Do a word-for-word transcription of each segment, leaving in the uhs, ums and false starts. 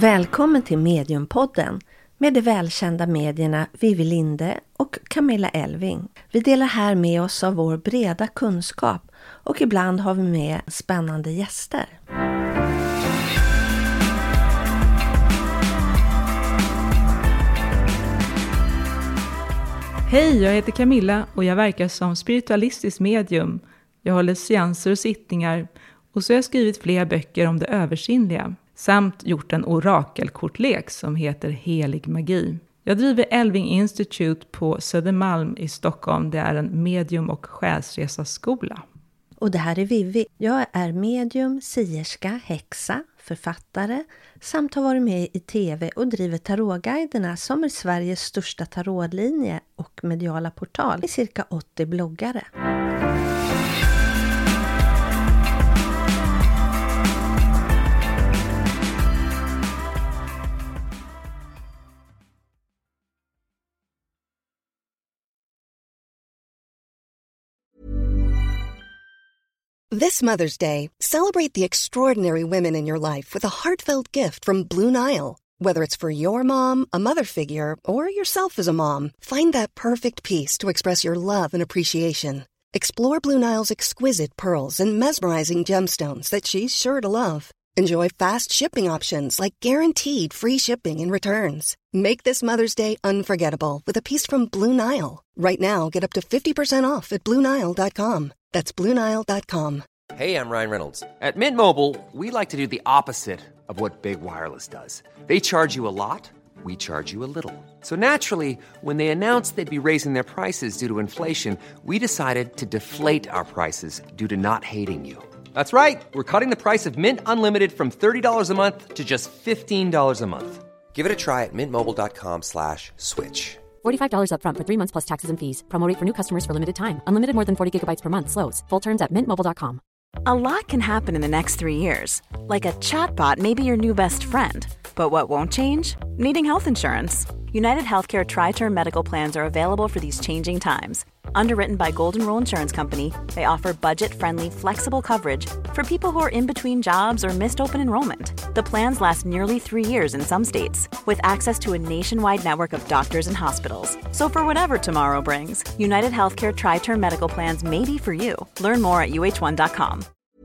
Välkommen till Mediumpodden med de välkända medierna Vivi Linde och Camilla Elving. Vi delar här med oss av vår breda kunskap och ibland har vi med spännande gäster. Hej, jag heter Camilla och jag verkar som spiritualistisk medium. Jag håller seanser och sittningar och så har jag skrivit flera böcker om det översinnliga. Samt gjort en orakelkortlek som heter Helig magi. Jag driver Elving Institute på Södermalm i Stockholm. Det är en medium- och själsresaskola. Och det här är Vivi. Jag är medium, sierska, häxa, författare samt har varit med i tv och driver tarotguiderna som är Sveriges största tarotlinje och mediala portal i cirka åttio bloggare. This Mother's Day, celebrate the extraordinary women in your life with a heartfelt gift from Blue Nile. Whether it's for your mom, a mother figure, or yourself as a mom, find that perfect piece to express your love and appreciation. Explore Blue Nile's exquisite pearls and mesmerizing gemstones that she's sure to love. Enjoy fast shipping options like guaranteed free shipping and returns. Make this Mother's Day unforgettable with a piece from Blue Nile. Right now, get up to fifty percent off at blue nile dot com. That's blue nile dot com. Hey, I'm Ryan Reynolds. At Mint Mobile, we like to do the opposite of what Big Wireless does. They charge you a lot, we charge you a little. So naturally, when they announced they'd be raising their prices due to inflation, we decided to deflate our prices due to not hating you. That's right. We're cutting the price of Mint Unlimited from thirty dollars a month to just fifteen dollars a month. Give it a try at mintmobile.com slash switch. forty-five dollars up front for three months plus taxes and fees. Promo rate for new customers for limited time. Unlimited more than forty gigabytes per month slows. Full terms at mint mobile dot com. A lot can happen in the next three years. Like a chatbot may be your new best friend. But what won't change? Needing health insurance. United Healthcare Tri-Term Medical Plans are available for these changing times. Underwritten by Golden Rule Insurance Company, they offer budget-friendly, flexible coverage for people who are in between jobs or missed open enrollment. The plans last nearly three years in some states, with access to a nationwide network of doctors and hospitals. So for whatever tomorrow brings, United Healthcare Tri-Term Medical Plans may be for you. Learn more at u h one dot com.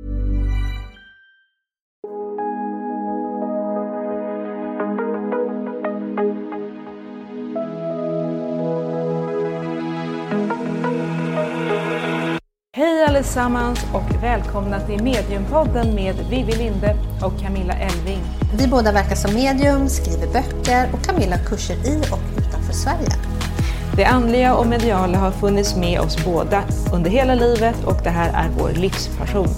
Hej allesammans och välkomna till Mediumpodden med Vivi Linde och Camilla Elving. Vi båda verkar som medium, skriver böcker och Camilla kurser i och utanför Sverige. Det andliga och mediala har funnits med oss båda under hela livet och det här är vår livspassion.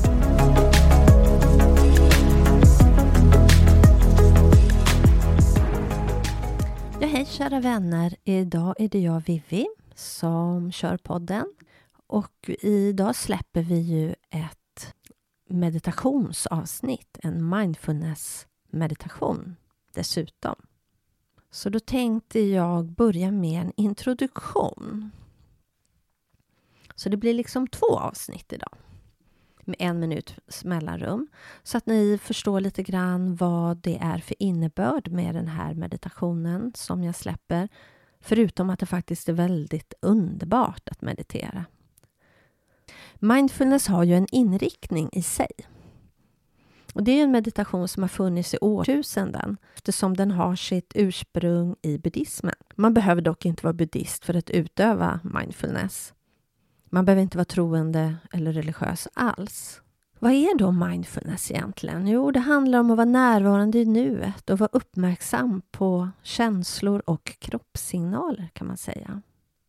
Ja, hej kära vänner. Idag är det jag Vivi som kör podden. Och idag släpper vi ju ett meditationsavsnitt, en mindfulness-meditation dessutom. Så då tänkte jag börja med en introduktion. Så det blir liksom två avsnitt idag. Med en minuts mellanrum. Så att ni förstår lite grann vad det är för innebörd med den här meditationen som jag släpper. Förutom att det faktiskt är väldigt underbart att meditera. Mindfulness har ju en inriktning i sig. Och det är en meditation som har funnits i årtusenden eftersom den har sitt ursprung i buddhismen. Man behöver dock inte vara buddhist för att utöva mindfulness. Man behöver inte vara troende eller religiös alls. Vad är då mindfulness egentligen? Jo, det handlar om att vara närvarande i nuet och vara uppmärksam på känslor och kroppssignaler kan man säga.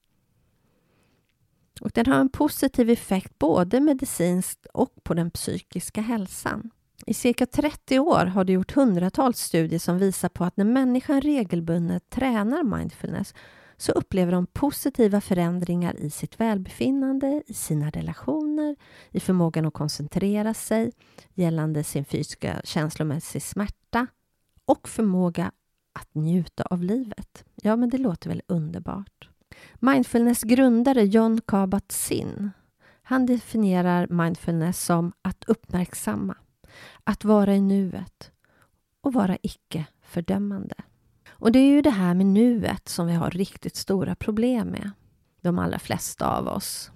Och den har en positiv effekt både medicinskt och på den psykiska hälsan. I cirka trettio år har det gjort hundratals studier som visar på att när människan regelbundet tränar mindfulness så upplever de positiva förändringar i sitt välbefinnande, i sina relationer, i förmågan att koncentrera sig gällande sin fysiska känslomässiga smärta och förmåga att njuta av livet. Ja, men det låter väl underbart. Mindfulness grundare Jon Kabat-Zinn, han definierar mindfulness som att uppmärksamma, att vara i nuet och vara icke fördömande. Och det är ju det här med nuet som vi har riktigt stora problem med. De allra flesta av oss.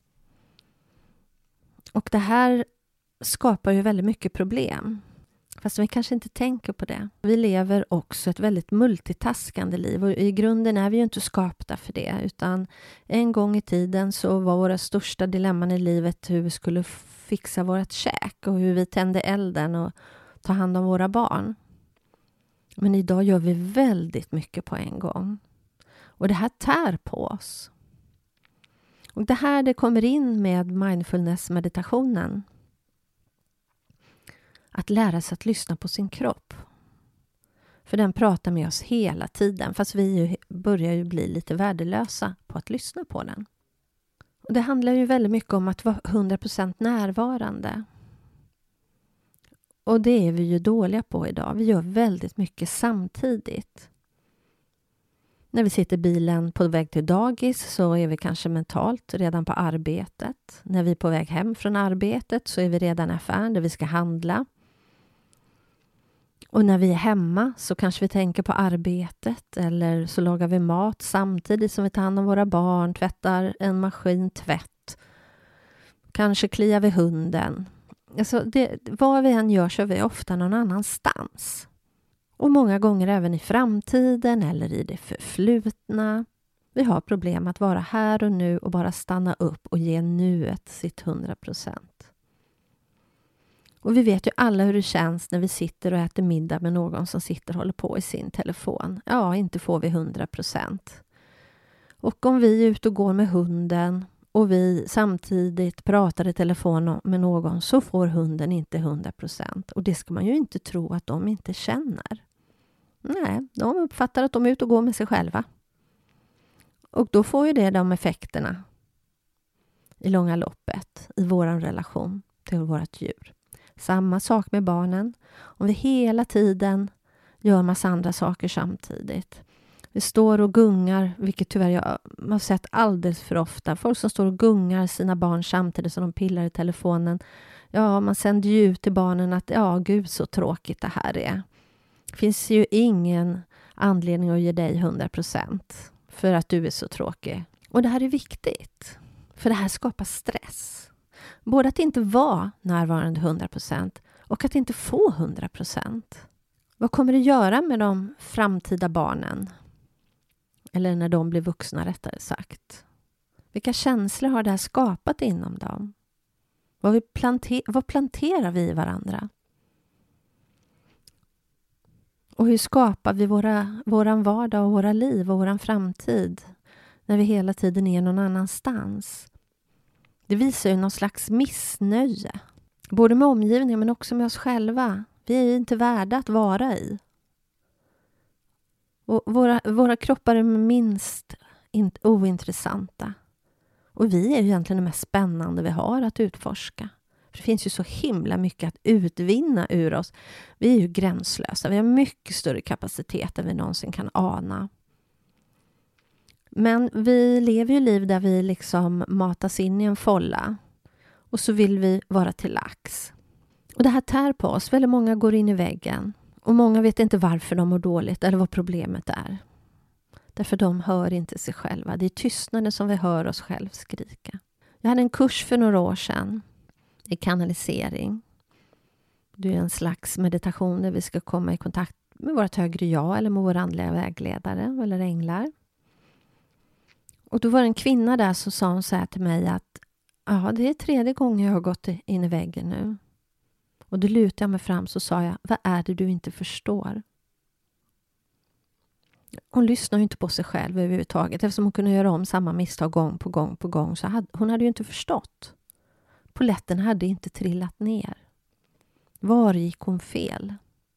Och det här skapar ju väldigt mycket problem. Fast vi kanske inte tänker på det. Vi lever också ett väldigt multitaskande liv. Och i grunden är vi ju inte skapta för det. Utan en gång i tiden så var våra största dilemman i livet hur vi skulle fixa vårt käk. Och hur vi tände elden och ta hand om våra barn. Men idag gör vi väldigt mycket på en gång. Och det här tär på oss. Och det här det kommer in med mindfulness-meditationen. Att lära sig att lyssna på sin kropp. För den pratar med oss hela tiden. Fast vi ju börjar ju bli lite värdelösa på att lyssna på den. Och det handlar ju väldigt mycket om att vara hundra procent närvarande. Och det är vi ju dåliga på idag. Vi gör väldigt mycket samtidigt. När vi sitter i bilen på väg till dagis så är vi kanske mentalt redan på arbetet. När vi är på väg hem från arbetet så är vi redan i affären där vi ska handla. Och när vi är hemma så kanske vi tänker på arbetet eller så lagar vi mat samtidigt som vi tar hand om våra barn, tvättar en maskin, tvätt. Kanske kliar vi hunden. Alltså det, vad vi än gör så är vi ofta någon annanstans. Och många gånger även i framtiden eller i det förflutna. Vi har problem att vara här och nu och bara stanna upp och ge nuet sitt hundra procent. Och vi vet ju alla hur det känns när vi sitter och äter middag med någon som sitter och håller på i sin telefon. Ja, inte får vi hundra procent. Och om vi är ute och går med hunden och vi samtidigt pratar i telefon med någon så får hunden inte hundra procent. Och det ska man ju inte tro att de inte känner. Nej, de uppfattar att de är ute och går med sig själva. Och då får ju det de effekterna i långa loppet i våran relation till vårt djur. Samma sak med barnen. Om vi hela tiden gör massa andra saker samtidigt. Vi står och gungar, vilket tyvärr jag har sett alldeles för ofta. Folk som står och gungar sina barn samtidigt som de pillar i telefonen. Ja, man sänder ju ut till barnen att ja, gud så tråkigt det här är. Det finns ju ingen anledning att ge dig hundra procent för att du är så tråkig. Och det här är viktigt. För det här skapar stress. Både att inte vara närvarande hundra procent och att inte få hundra procent. Vad kommer det göra med de framtida barnen? Eller när de blir vuxna rättare sagt. Vilka känslor har det här skapat inom dem? Vad, vi plante- vad planterar vi i varandra? Och hur skapar vi våra, våran vardag och våra liv och våran framtid när vi hela tiden är någon annanstans? Det visar ju någon slags missnöje. Både med omgivningen men också med oss själva. Vi är ju inte värda att vara i. Och våra, våra kroppar är minst in, ointressanta. Och vi är ju egentligen det mest spännande vi har att utforska. För det finns ju så himla mycket att utvinna ur oss. Vi är ju gränslösa. Vi har mycket större kapacitet än vi någonsin kan ana. Men vi lever ju liv där vi liksom matas in i en folla. Och så vill vi vara till lax. Och det här tär på oss. Väldigt många går in i väggen. Och många vet inte varför de mår dåligt eller vad problemet är. Därför de hör inte sig själva. Det är tystnaden som vi hör oss själv skrika. Jag hade en kurs för några år sedan i kanalisering. Det är en slags meditation där vi ska komma i kontakt med vårt högre jag eller med våra andliga vägledare eller änglar. Och då var det en kvinna där som sa hon så här till mig att ja, det är tredje gången jag har gått in i väggen nu. Och då lutade jag mig fram så sa jag, vad är det du inte förstår? Hon lyssnar ju inte på sig själv överhuvudtaget. Eftersom hon kunde göra om samma misstag gång på gång på gång. Så hade, hon hade ju inte förstått. Poletten hade inte trillat ner. Var gick hon fel?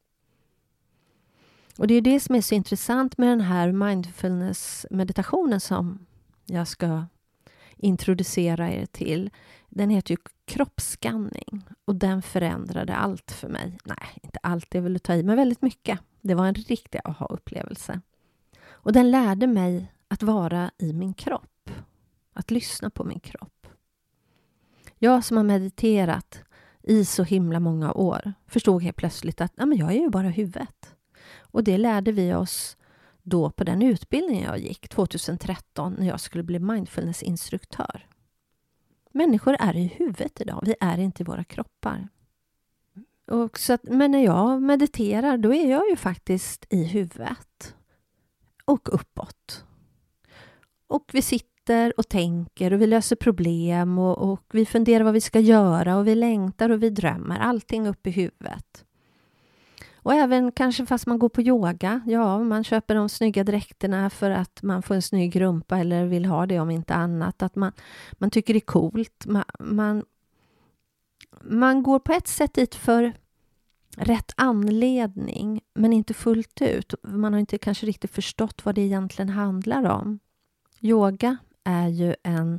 Och det är det som är så intressant med den här mindfulness-meditationen som jag ska introducera er till. Den heter ju kroppsskanning och den förändrade allt för mig. Nej, inte allt det vill jag ta i, men väldigt mycket. Det var en riktig aha-upplevelse. Och den lärde mig att vara i min kropp. Att lyssna på min kropp. Jag som har mediterat i så himla många år förstod helt plötsligt att ja, men jag är ju bara huvudet. Och det lärde vi oss då på den utbildningen jag gick tjugohundratretton när jag skulle bli mindfulnessinstruktör. Människor är i huvudet idag, vi är inte i våra kroppar. Och så att, men när jag mediterar då är jag ju faktiskt i huvudet och uppåt. Och vi sitter och tänker och vi löser problem och, och vi funderar vad vi ska göra och vi längtar och vi drömmer. Allting upp i huvudet. Och även kanske fast man går på yoga, ja, man köper de snygga dräkterna för att man får en snygg rumpa eller vill ha det om inte annat. Att man, man tycker det är coolt. Man, man, man går på ett sätt dit för rätt anledning men inte fullt ut. Man har inte kanske riktigt förstått vad det egentligen handlar om. Yoga är ju en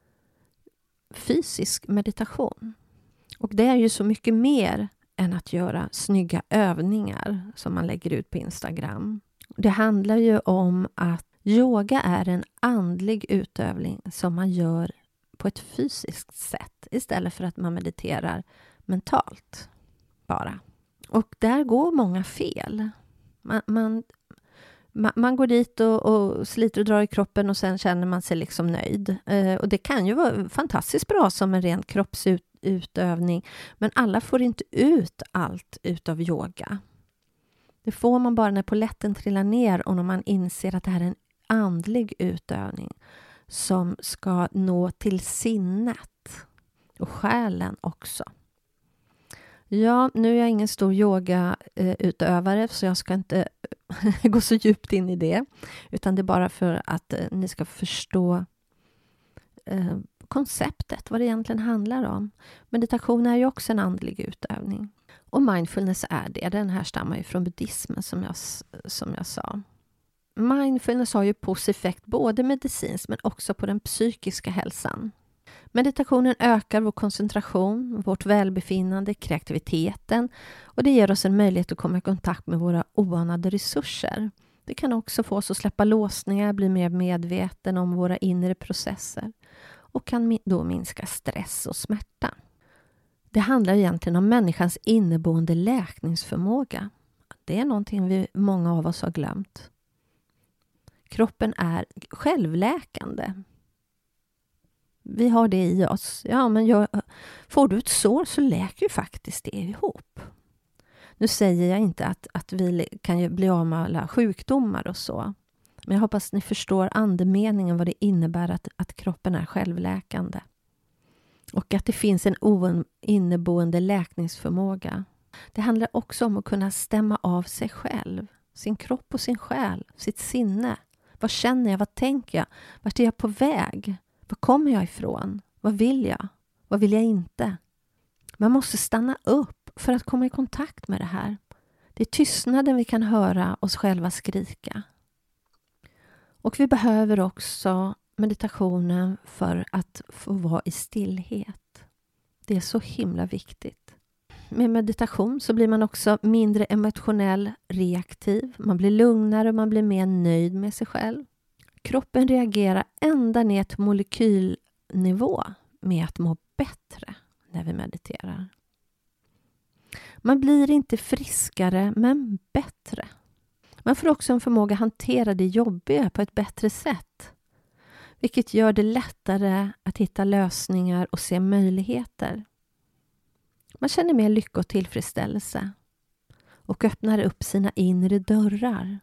fysisk meditation. Och det är ju så mycket mer än att göra snygga övningar som man lägger ut på Instagram. Det handlar ju om att yoga är en andlig utövning som man gör på ett fysiskt sätt istället för att man mediterar mentalt bara. Och där går många fel. Man, man, man, man går dit och, och sliter och drar i kroppen och sen känner man sig liksom nöjd. Eh, och det kan ju vara fantastiskt bra som en ren kroppsutövning. Men alla får inte ut allt utav yoga. Det får man bara när polletten trillar ner och när man inser att det här är en andlig utövning som ska nå till sinnet och själen också. Ja, nu är jag ingen stor yogautövare så jag ska inte gå så djupt in i det. Utan det är bara för att ni ska förstå eh, konceptet, vad det egentligen handlar om. Meditation är ju också en andlig utövning. Och mindfulness är det. Den här stammar ju från buddhismen som jag, som jag sa. Mindfulness har ju positiv effekt både medicinskt men också på den psykiska hälsan. Meditationen ökar vår koncentration, vårt välbefinnande, kreativiteten och det ger oss en möjlighet att komma i kontakt med våra oanade resurser. Det kan också få oss att släppa låsningar, bli mer medveten om våra inre processer och kan då minska stress och smärta. Det handlar egentligen om människans inneboende läkningsförmåga. Det är någonting vi många av oss har glömt. Kroppen är självläkande. Vi har det i oss. Ja, men jag, får du ett sår så läker ju faktiskt det ihop. Nu säger jag inte att, att vi kan bli av med alla sjukdomar och så. Men jag hoppas ni förstår andemeningen vad det innebär att, att kroppen är självläkande. Och att det finns en o- inneboende läkningsförmåga. Det handlar också om att kunna stämma av sig själv. Sin kropp och sin själ. Sitt sinne. Vad känner jag? Vad tänker jag? Vart är jag på väg? Var kommer jag ifrån? Vad vill jag? Vad vill jag inte? Man måste stanna upp för att komma i kontakt med det här. Det är tystnaden vi kan höra oss själva skrika. Och vi behöver också meditationen för att få vara i stillhet. Det är så himla viktigt. Med meditation så blir man också mindre emotionell reaktiv. Man blir lugnare och man blir mer nöjd med sig själv. Kroppen reagerar ända ner till molekylnivå med att må bättre när vi mediterar. Man blir inte friskare men bättre. Man får också en förmåga att hantera det jobbiga på ett bättre sätt. Vilket gör det lättare att hitta lösningar och se möjligheter. Man känner mer lycka och tillfredsställelse. Och öppnar upp sina inre dörrar.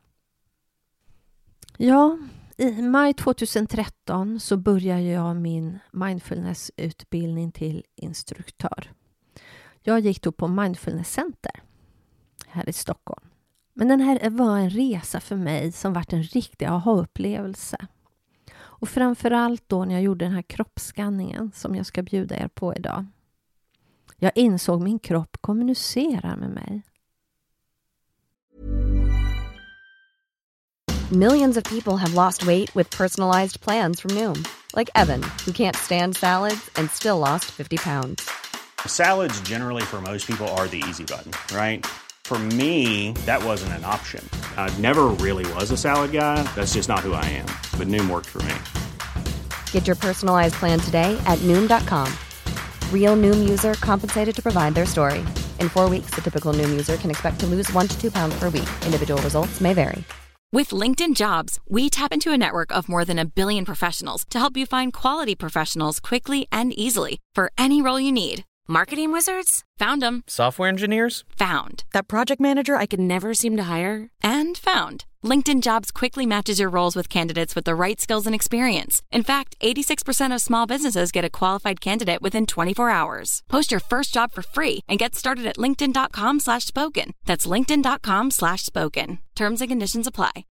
Ja, i maj tjugohundratretton så började jag min mindfulnessutbildning till instruktör. Jag gick då på Mindfulness Center här i Stockholm. Men den här var en resa för mig som varit en riktig aha-upplevelse. Och framförallt då när jag gjorde den här kroppsskanningen som jag ska bjuda er på idag. Jag insåg min kropp kommunicerar med mig. Millions of people have lost weight with personalized plans from Noom. Like Evan, who can't stand salads and still lost fifty pounds. Salads generally for most people are the easy button, right? For me, that wasn't an option. I never really was a salad guy. That's just not who I am. But Noom worked for me. Get your personalized plan today at Noom dot com. Real Noom user compensated to provide their story. In four weeks, the typical Noom user can expect to lose one to two pounds per week. Individual results may vary. With LinkedIn Jobs, we tap into a network of more than a billion professionals to help you find quality professionals quickly and easily for any role you need. Marketing wizards? Found them. Software engineers? Found. That project manager I could never seem to hire? And found. LinkedIn Jobs quickly matches your roles with candidates with the right skills and experience. In fact, eighty-six percent of small businesses get a qualified candidate within twenty-four hours. Post your first job for free and get started at linkedin.com slash spoken. That's linkedin.com slash spoken. Terms and conditions apply.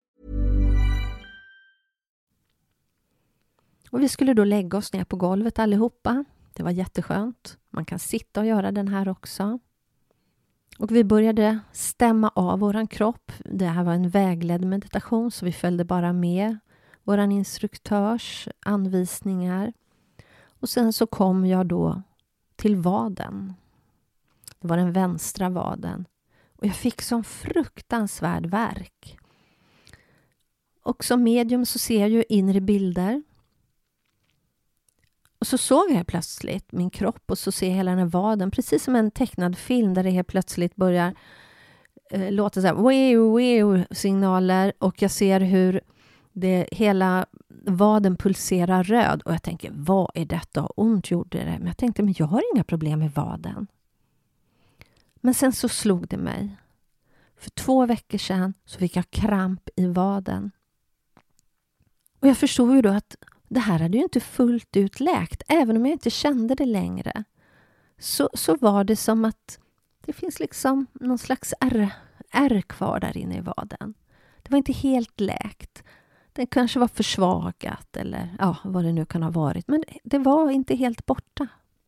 Och vi skulle då lägga oss ner på golvet allihopa. Det var jätteskönt. Man kan sitta och göra den här också. Och vi började stämma av våran kropp. Det här var en vägledd meditation så vi följde bara med våran instruktörs anvisningar. Och sen så kom jag då till vaden. Det var den vänstra vaden. Och jag fick sån fruktansvärd värk. Och som medium så ser jag ju inre bilder. Och så såg jag plötsligt min kropp och så ser jag hela den här vaden. Precis som en tecknad film där det helt plötsligt börjar eh, låta så här wow, wow, signaler. Och jag ser hur det, hela vaden pulserar röd. Och jag tänker, vad är detta? Ont gjorde det. Men jag tänkte, men jag har inga problem med vaden. Men sen så slog det mig. För två veckor sedan så fick jag kramp i vaden. Och jag förstod ju då att det här hade ju inte fullt ut läkt. Även om jag inte kände det längre. Så, så var det som att det finns liksom någon slags ärr, ärr kvar där inne i vaden. Det var inte helt läkt. Det kanske var försvagat eller ja, vad det nu kan ha varit. Men det var inte helt borta.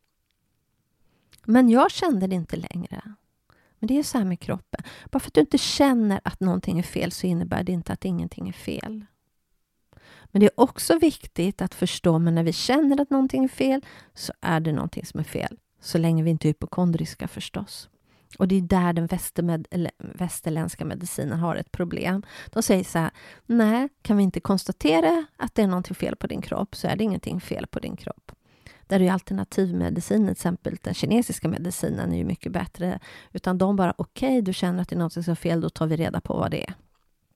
Men jag kände det inte längre. Men det är så här med kroppen. Bara för att du inte känner att någonting är fel så innebär det inte att ingenting är fel. Men det är också viktigt att förstå, men när vi känner att någonting är fel så är det någonting som är fel. Så länge vi inte är hypokondriska förstås. Och det är där den västermed- eller västerländska medicinen har ett problem. De säger så här, nej, kan vi inte konstatera att det är någonting fel på din kropp så är det ingenting fel på din kropp. Där är ju alternativmedicin, till exempel den kinesiska medicinen är ju mycket bättre. Utan de bara, okej, okay, du känner att det är något som är fel, då tar vi reda på vad det är.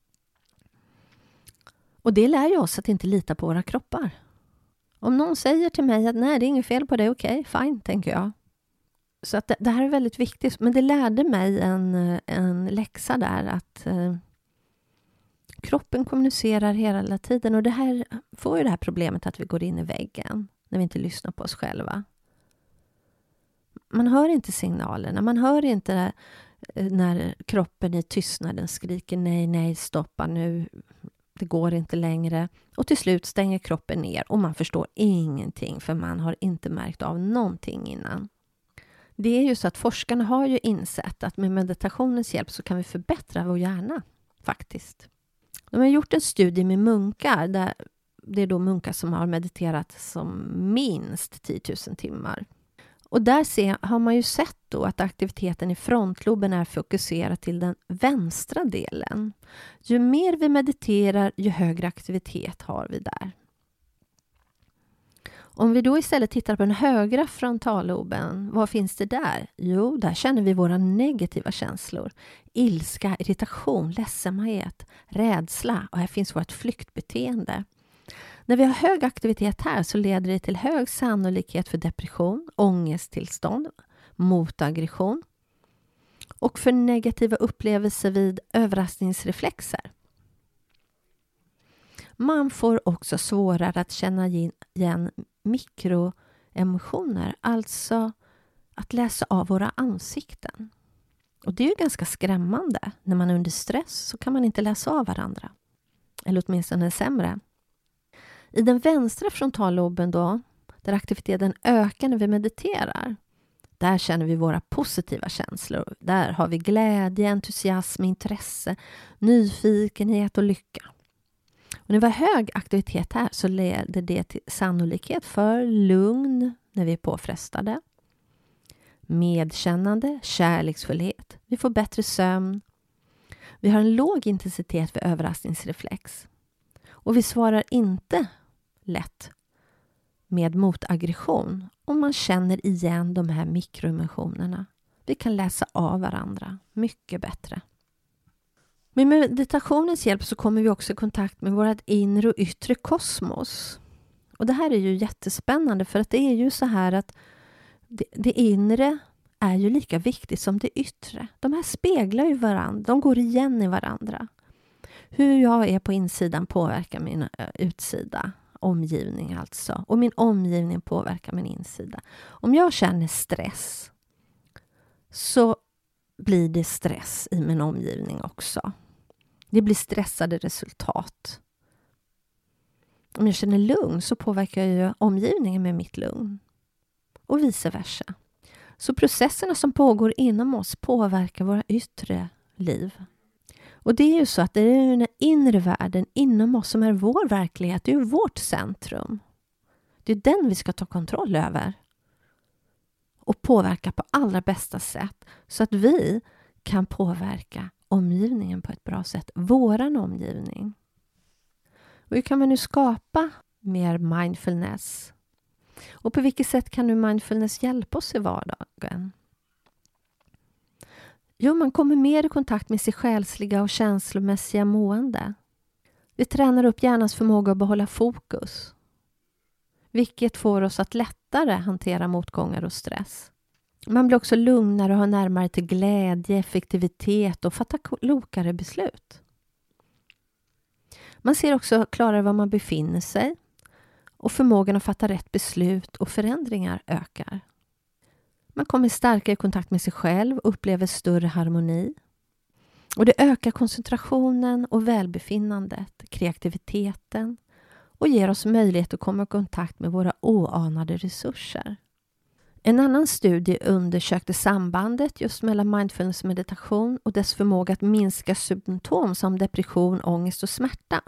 Och det lär ju oss att inte lita på våra kroppar. Om någon säger till mig att nej, det är inget fel på det, okej, okay, fine, tänker jag. Så att det, det här är väldigt viktigt. Men det lärde mig en, en läxa där att eh, kroppen kommunicerar hela tiden. Och det här får ju det här problemet att vi går in i väggen när vi inte lyssnar på oss själva. Man hör inte signalerna. Man hör inte när kroppen i tystnaden skriker nej, nej, stoppa nu. Det går inte längre. Och till slut stänger kroppen ner och man förstår ingenting för man har inte märkt av någonting innan. Det är ju så att forskarna har ju insett att med meditationens hjälp så kan vi förbättra vår hjärna faktiskt. De har gjort en studie med munkar där det är då munkar som har mediterat som minst tio tusen timmar. Och där ser, har man ju sett då att aktiviteten i frontloben är fokuserad till den vänstra delen. Ju mer vi mediterar, ju högre aktivitet har vi där. Om vi då istället tittar på den högra frontalloben, vad finns det där? Jo, där känner vi våra negativa känslor. Ilska, irritation, ledsamhet, rädsla och här finns vårt flyktbeteende. När vi har hög aktivitet här så leder det till hög sannolikhet för depression, ångesttillstånd, motaggression och för negativa upplevelser vid överraskningsreflexer. Man får också svårare att känna igen mikroemotioner, alltså att läsa av våra ansikten. Och det är ju ganska skrämmande. När man är under stress så kan man inte läsa av varandra. Eller åtminstone sämre. I den vänstra frontalloben då, där aktiviteten ökar när vi mediterar, där känner vi våra positiva känslor. Där har vi glädje, entusiasm, intresse, nyfikenhet och lycka. Och när vi har hög aktivitet här så leder det till sannolikhet för lugn när vi är påfrestade, medkännande, kärleksfullhet. Vi får bättre sömn. Vi har en låg intensitet för överraskningsreflex. Och vi svarar inte lätt med motaggression om man känner igen de här mikroemotionerna. Vi kan läsa av varandra mycket bättre. Med meditationens hjälp så kommer vi också i kontakt med vårt inre och yttre kosmos. Och det här är ju jättespännande, för att det är ju så här att det, det inre är ju lika viktigt som det yttre. De här speglar ju varandra, de går igen i varandra. Hur jag är på insidan påverkar min utsida, omgivning alltså. Och min omgivning påverkar min insida. Om jag känner stress så blir det stress i min omgivning också. Det blir stressade resultat. Om jag känner lugn så påverkar jag omgivningen med mitt lugn. Och vice versa. Så processerna som pågår inom oss påverkar våra yttre liv. Och det är ju så att det är den inre världen inom oss som är vår verklighet. Det är ju vårt centrum. Det är den vi ska ta kontroll över. Och påverka på allra bästa sätt. Så att vi kan påverka omgivningen på ett bra sätt. Våran omgivning. Och hur kan vi nu skapa mer mindfulness? Och på vilket sätt kan nu mindfulness hjälpa oss i vardagen? Jo, man kommer mer i kontakt med sig själsliga och känslomässiga mående. Vi tränar upp hjärnans förmåga att behålla fokus. Vilket får oss att lättare hantera motgångar och stress. Man blir också lugnare och har närmare till glädje, effektivitet och fatta klokare beslut. Man ser också klarare var man befinner sig. Och förmågan att fatta rätt beslut och förändringar ökar. Man kommer starkare i kontakt med sig själv och upplever större harmoni. Och det ökar koncentrationen och välbefinnandet, kreativiteten och ger oss möjlighet att komma i kontakt med våra oanade resurser. En annan studie undersökte sambandet just mellan mindfulness meditation och dess förmåga att minska symptom som depression, ångest och smärta.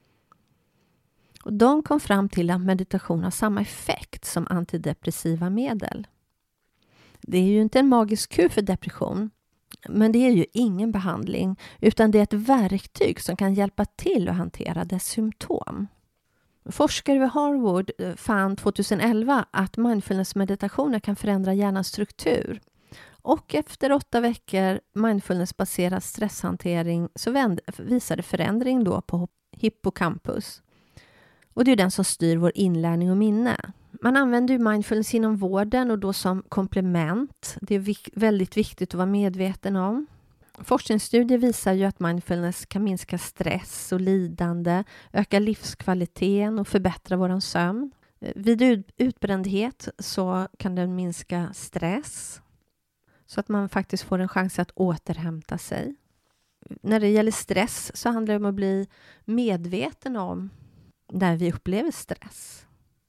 Och de kom fram till att meditation har samma effekt som antidepressiva medel. Det är ju inte en magisk kur för depression, men det är ju ingen behandling, utan det är ett verktyg som kan hjälpa till att hantera dess symptom. Forskare vid Harvard fann tjugoelva att mindfulness-meditationer kan förändra hjärnans struktur. Och efter åtta veckor mindfulness-baserad stresshantering så visade förändring då på hippocampus. Och det är den som styr vår inlärning och minne. Man använder ju mindfulness inom vården och då som komplement. Det är vik- väldigt viktigt att vara medveten om. Forskningsstudier visar ju att mindfulness kan minska stress och lidande, öka livskvaliteten och förbättra vår sömn. Vid ut- utbrändhet så kan den minska stress så att man faktiskt får en chans att återhämta sig. När det gäller stress så handlar det om att bli medveten om när vi upplever stress.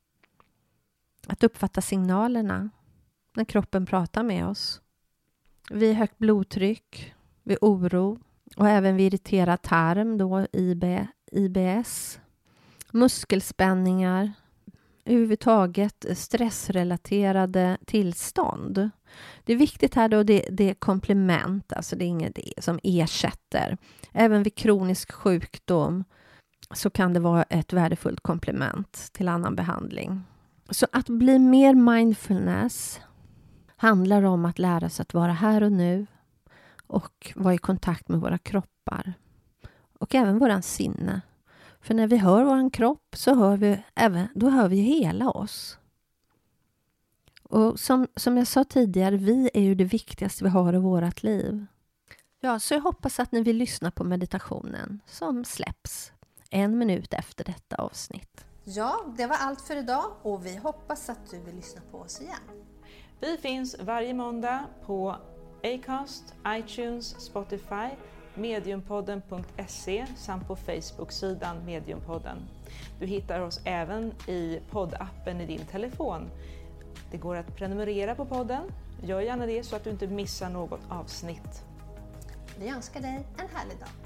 Att uppfatta signalerna när kroppen pratar med oss. Vid högt blodtryck, vid oro och även vid irriterad tarm, då I B S, muskelspänningar, överhuvudtaget stressrelaterade tillstånd. Det är viktigt här då, det, det är komplement, alltså det är inget som ersätter. Även vid kronisk sjukdom så kan det vara ett värdefullt komplement till annan behandling. Så att bli mer mindfulness handlar om att lära sig att vara här och nu och vara i kontakt med våra kroppar och även våran sinne. För när vi hör våran kropp så hör vi även, då hör vi hela oss. Och som, som jag sa tidigare, vi är ju det viktigaste vi har i vårat liv. Ja, så jag hoppas att ni vill lyssna på meditationen som släpps en minut efter detta avsnitt. Ja, det var allt för idag och vi hoppas att du vill lyssna på oss igen. Vi finns varje måndag på Acast, iTunes, Spotify, mediumpodden punkt se samt på Facebook-sidan Mediumpodden. Du hittar oss även i poddappen i din telefon. Det går att prenumerera på podden. Gör gärna det så att du inte missar något avsnitt. Vi önskar dig en härlig dag.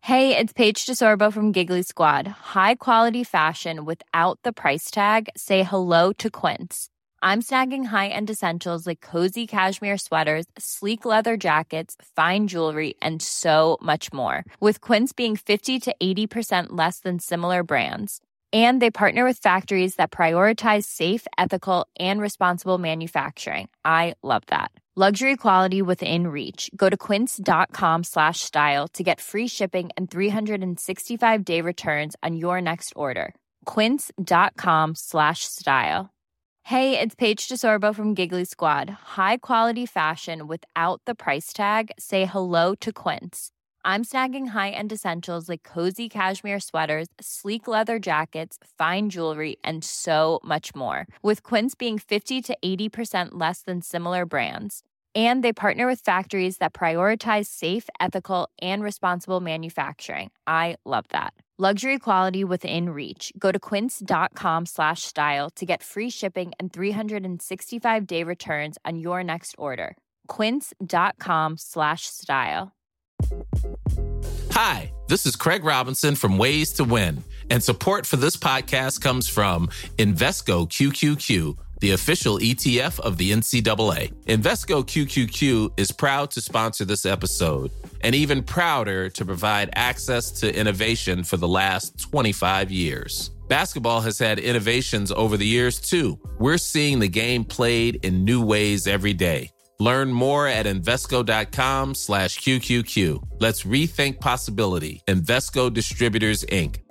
Hey, it's Paige DeSorbo from Giggly Squad. High quality fashion without the price tag. Say hello to Quince. I'm snagging high-end essentials like cozy cashmere sweaters, sleek leather jackets, fine jewelry, and so much more. With Quince being fifty to eighty percent less than similar brands. And they partner with factories that prioritize safe, ethical, and responsible manufacturing. I love that. Luxury quality within reach. Go to quince.com slash style to get free shipping and three sixty-five day returns on your next order. Quince.com slash style. Hey, it's Paige DeSorbo from Giggly Squad. High quality fashion without the price tag. Say hello to Quince. I'm snagging high-end essentials like cozy cashmere sweaters, sleek leather jackets, fine jewelry, and so much more. With Quince being fifty to eighty percent less than similar brands. And they partner with factories that prioritize safe, ethical, and responsible manufacturing. I love that. Luxury quality within reach. Go to quince.com slash style to get free shipping and three sixty-five day returns on your next order. Quince.com slash style. Hi, this is Craig Robinson from Ways to Win, and support for this podcast comes from Invesco Q Q Q, the official E T F of the N C double A. Invesco Q Q Q is proud to sponsor this episode, and even prouder to provide access to innovation for the last twenty-five years. Basketball has had innovations over the years, too. We're seeing the game played in new ways every day. Learn more at Invesco.com slash QQQ. Let's rethink possibility. Invesco Distributors, Incorporated.